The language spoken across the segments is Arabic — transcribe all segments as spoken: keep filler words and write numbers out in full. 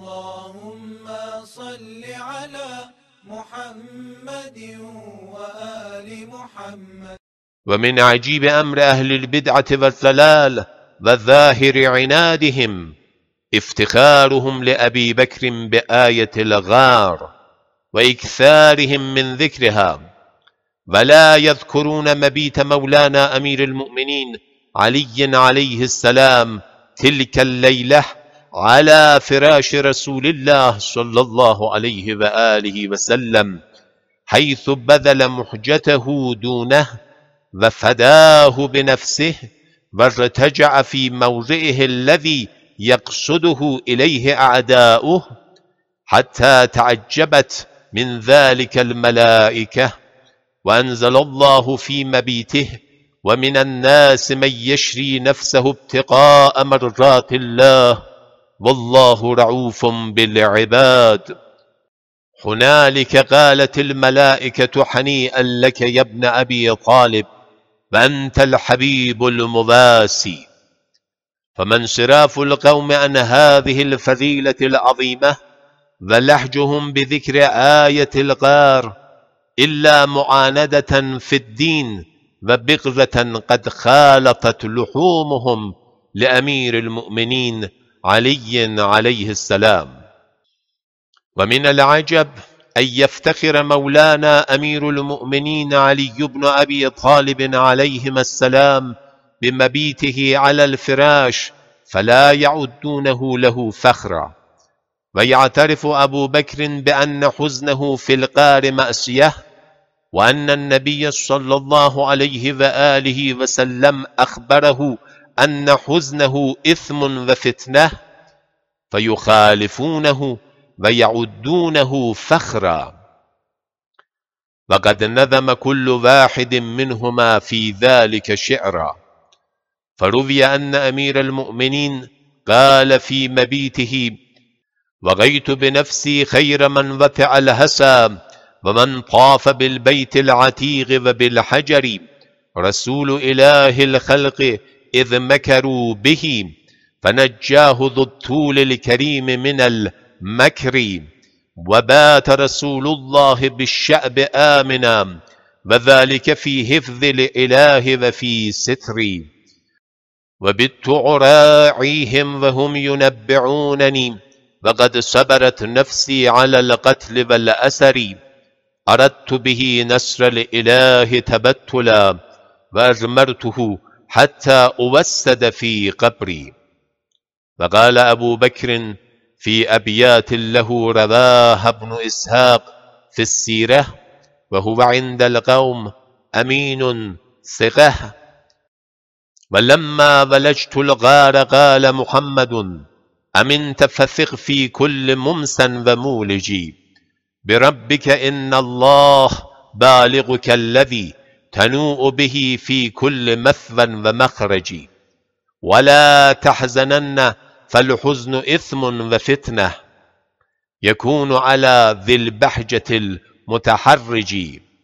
اللهم صل على محمد وآل محمد. ومن عجيب أمر أهل البدعة والضلال وظاهر عنادهم افتخارهم لأبي بكر بآية الغار وإكثارهم من ذكرها، ولا يذكرون مبيت مولانا أمير المؤمنين علي عليه السلام تلك الليلة على فراش رسول الله صلى الله عليه وآله وسلم، حيث بذل محجته دونه وفداه بنفسه وارتجع في موضعه الذي يقصده إليه أعداؤه، حتى تعجبت من ذلك الملائكة. وأنزل الله في مبيته: ومن الناس من يشري نفسه ابتغاء مرضات الله والله رعوف بالعباد. هنالك قالت الملائكة: هنيئا لك يا ابن أبي طالب، فأنت الحبيب المباسي. فما انصراف القوم عن هذه الفضيلة العظيمة ولهجهم بذكر آية الغار إلا معاندة في الدين وبغضة قد خالطت لحومهم لأمير المؤمنين علي عليه السلام. ومن العجب أن يفتخر مولانا أمير المؤمنين علي بن أبي طالب عليهما السلام بمبيته على الفراش فلا يعدونه له فخرا، ويعترف أبو بكر بأن حزنه في الغار مأسية، وأن النبي صلى الله عليه وآله وسلم أخبره أن حزنه إثم وفتنة، فيخالفونه ويعدونه فخرا. وقد نظم كل واحد منهما في ذلك شعرا. فروي أن أمير المؤمنين قال في مبيته: وغيت بنفسي خير من وطع الهسى ومن طاف بالبيت العتيق وبالحجر، رسول إله الخلق إذ مكروا به فنجاه ذو الطول الكريم من المكر، وبات رسول الله بالشأب آمنا وذلك في حفظ الإله وفي ستري، وبت أراعيهم وهم ينبعونني وقد صبرت نفسي على القتل والأسر، أردت به نصر الإله تبتلا وأزمرته حتى أوسد في قبري. وقال أبو بكر في أبيات له رواها ابن إسحاق في السيرة وهو عند القوم أمين ثقة: ولما ولجت الغار قال محمد: أمنت فثق في كل ممسا ومولج، بربك إن الله بالغك الذي تنوء به في كل مثوى ومخرج، ولا تحزنن فالحزن إثم وفتنة يكون على ذي البهجة المتحرج.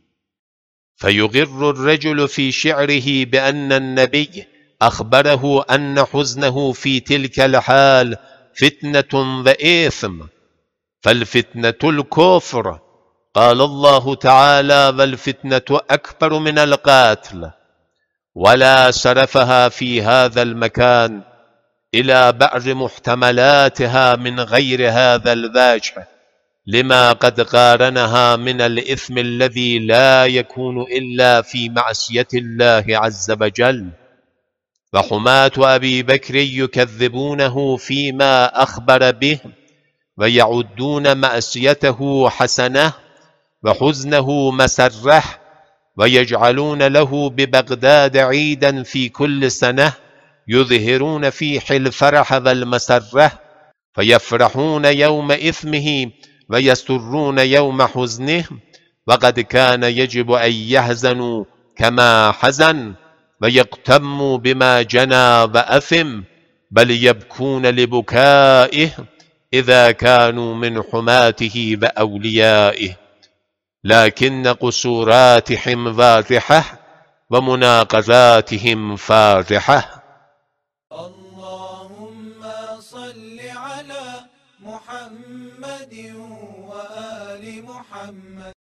فيغر الرجل في شعره بأن النبي أخبره أن حزنه في تلك الحال فتنة وإثم، فالفتنة الكفر. قال الله تعالى: والفتنة أكبر من القتل. ولا صرفها في هذا المكان إلى بعض محتملاتها من غير هذا الوجه، لما قد قارنها من الإثم الذي لا يكون إلا في معصية الله عز وجل. وحماة أبي بكر يكذبونه فيما أخبر به ويعدون معصيته حسنة وحزنه مسرة، ويجعلون له ببغداد عيدا في كل سنة يظهرون فيه الفرح والمسرة، فيفرحون يوم إثمه ويسرون يوم حزنه، وقد كان يجب أن يحزنوا كما حزن ويغتموا بما جنى وأثم، بل يبكون لبكائه إذا كانوا من حماته وأوليائه، لكن قصوراتهم واضحة ومناقضاتهم فاضحة. اللهم صل على محمد وآل محمد.